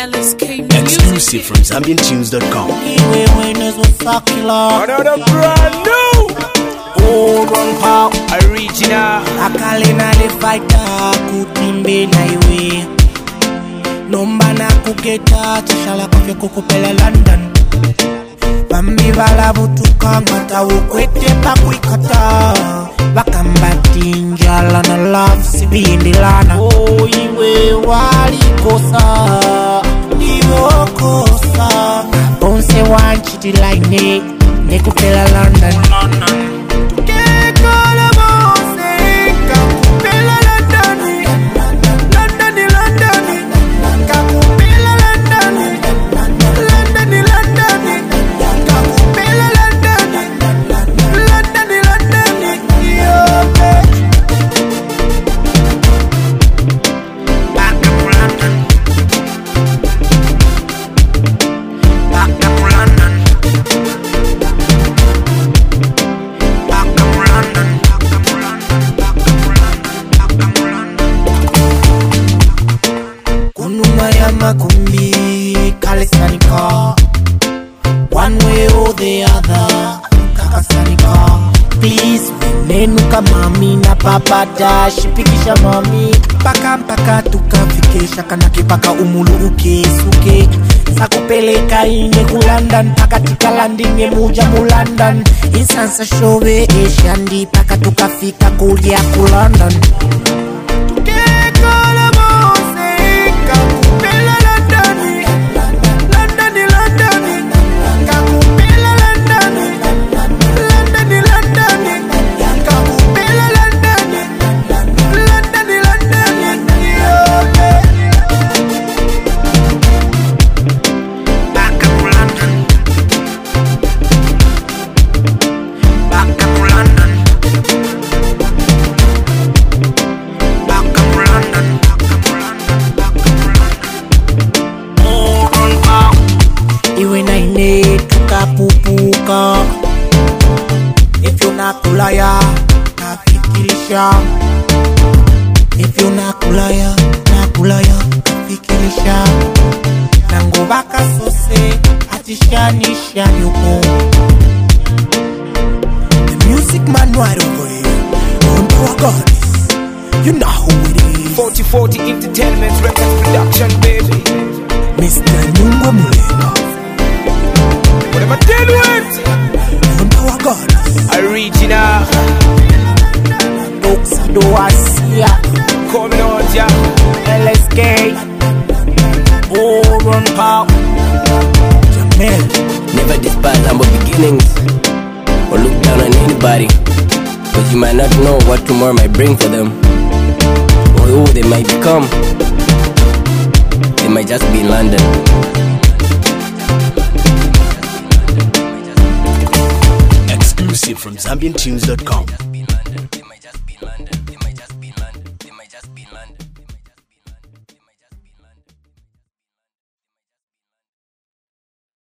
LSK Exclusive from ZambianTunes.com. Another brand new Run Pop original. Akalena le fighter kutimbe na iwe Nomba na kuketa Chishala kufya kukupele London Bambi bala butuka Ngata ukwete pa kuikata Bakambati njala na love Sibi indilana Oh iwe wali kosa Iwo kosa Bonse wanchiti line Nekupela London Makumbi Kalisanika one way or the other Kakasanika please Nenuka mami na papata Shipikisha mami Paka mpaka tukafikisha Kanake paka umulu ukesuke Sakupeleka ine kulandan Paka tika landinge muja mulandan Insansa shove eshandi Paka tukafika kulia kulandan Iwe na ine tukapupuka If you nakulaya nafikirisha If you nakulaya nafikirisha Nango baka sose atishanisha yuko The music man right over here On our goddess You know who it is 4040 Entertainment Records Production baby Mr. Nyungwe Mulema What am I dealing with? On our goddess Original Oxado Asia coming on ya LSK Run Pop Jamel Never despise humble beginnings or look down on anybody, cause you might not know what tomorrow might bring for them, or who they might become. They might just be in London. Exclusive from ZambianTunes.com.